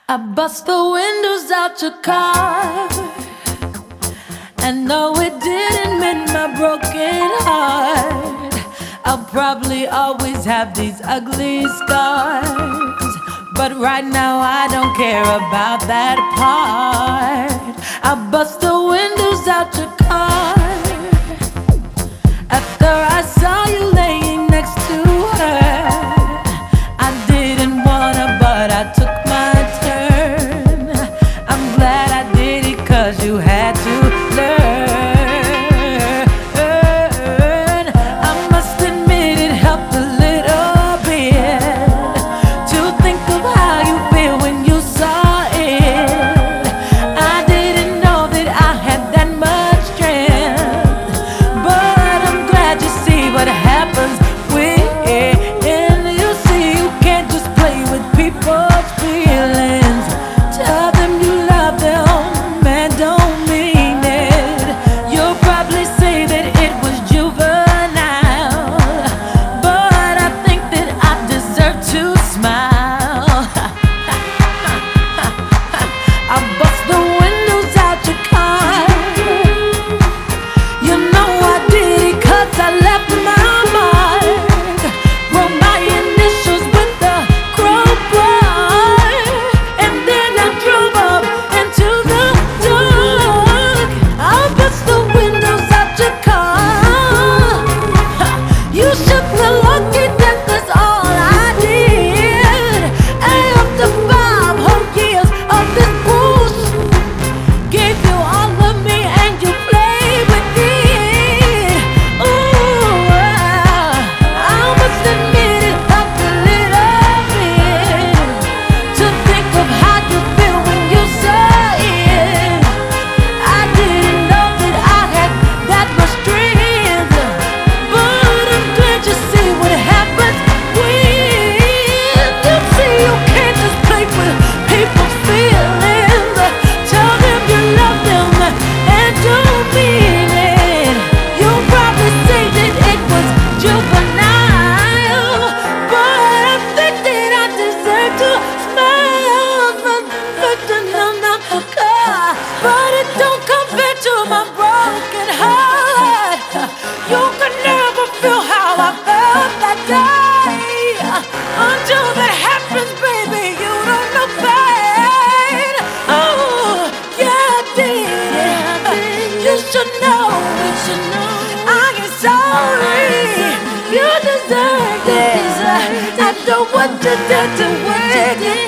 I bust the windows out your car, and no, it didn't mend my broken heart. I'll probably always have these ugly scars, but right now I don't care about that part. I bust the windows out your car after I saw you laying next to her. I didn't wanna, but I took my turn. I'm glad I did it, 'cause you had to learn. I must admit it helped a little bit to think of how you feel when you saw it. I didn't know that I had that much strength, but I'm glad you see what happens when you see you can't just play with people's feelings. Tell them you love them and don't mean it. You'll probably say that it was juvenile, but I think that I deserve to smile. I bust the windows out your car. You know I did it 'cause I left my mark. Wrote my initials with the crowbar, and then I drove up into the dark. I bust the windows out your car. You should feel lucky that that's all I did. After 5 whole years of this bullshit, gave you all of me and you played with it. Ooh, I must admit it helped a little bit to think of how you feel when you saw it. I didn't know that I had that much strength, but I'm glad you see what happens when you see you can't just play with people's feelings. Tell them you love them and don't mean it. You'll probably say that it was juvenile, but I think that I deserve to smile. But it don't compare to my broken heart. You can never feel how I felt that day. Until that happens, baby, you don't know pain. Oh, yeah, I did. You should know. I ain't sorry. You deserve it. After what you did to Whitney.